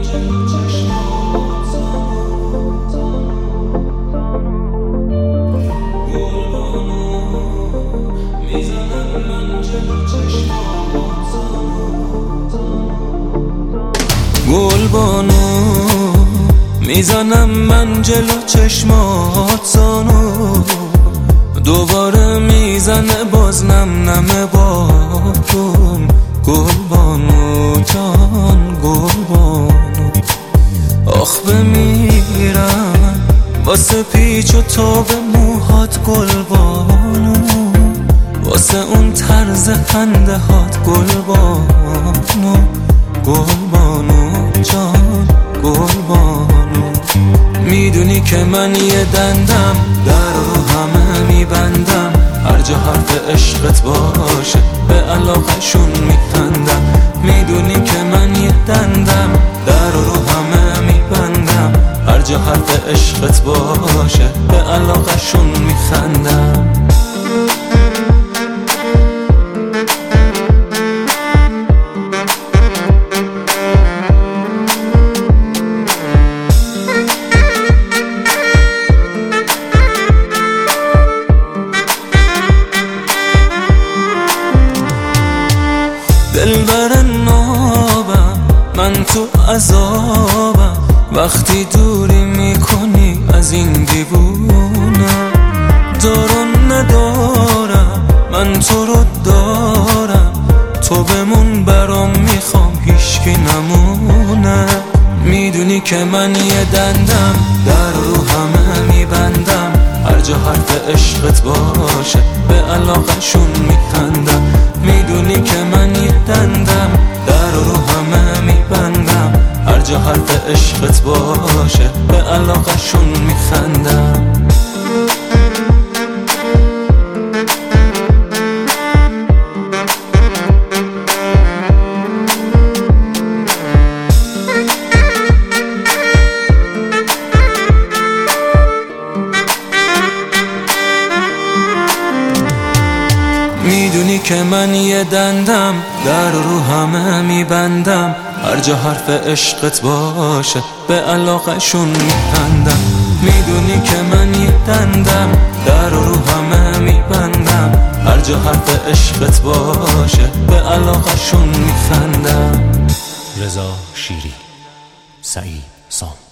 گلبانو میزنم من جلو چشمات زانو، دوباره میزنه باز نم نم بارون. گلبانو جان گلبانو، آخ بمیرم واسه پیچ و تاب موهات گلبانو، واسه اون طرز خنده هات گلبانو. گلبانو جان گلبانو، میدونی که من یه دندم در رو همه میبندم، هر جا حرف عشقت باشه به علاقشون میخندم. میدونی که من یه دندم در رو همه میبندم، هر جا حرف عشقت باشه به علاقشون میخندم. دلبر نابم من تو عذابم، وقتی دوری میکنی از این دیوونم. دارم ندارم من تو رو دارم، تو بمون برام میخوام هیچکی نمونه. میدونی که من یه دندم در رو همه میبندم، هر جا حرف عشقت باشه به علاقشون میخندم. میدونی که من یه دندم در رو همه میبندم، هر جا حرف عشقت باشه به علاقشون میخندم. میدونی که من یه دندم در رو همه میبندم، هر جا حرف عشقت باشه به علاقشون میخندم. میدونی که من یه دندم در رو همه میبندم، هر جا حرف عشقت باشه به علاقشون میخندم. رضا شیری، سعید سام.